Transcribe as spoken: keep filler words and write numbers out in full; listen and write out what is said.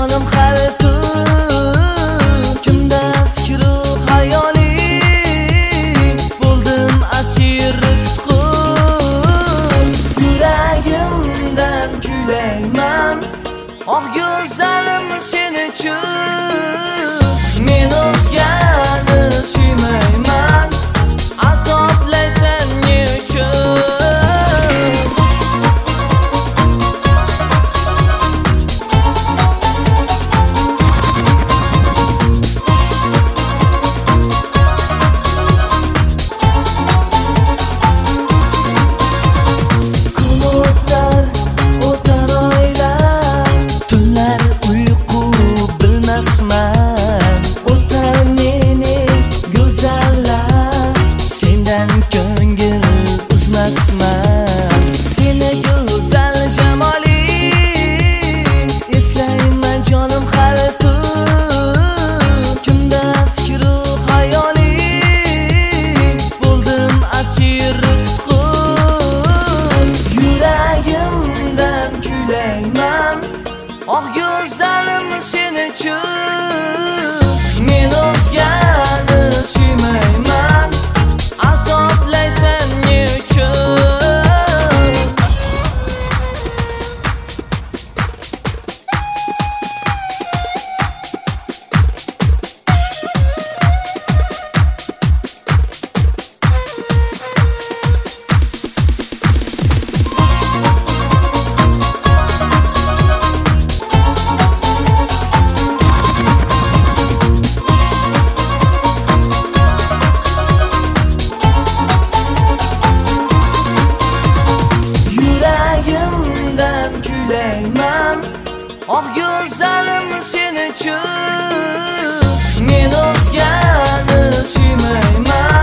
jonim qalbi kimda fikru hayoling bo'ldim asir tutqun yuragimdan kuylayman oq go'zalim sen uchun men o'zgani suymayman azoblaysan nechun seni go'zal jamoling eslayman jonim qalbi kimda fikru hayoling bo'ldim asir tutqun yuragimdan kuylayman oq go'zalim sen uchun men o'zgani suymayman azoblaysan nechun oq go'zalim sen uchun men o'zgani suymayman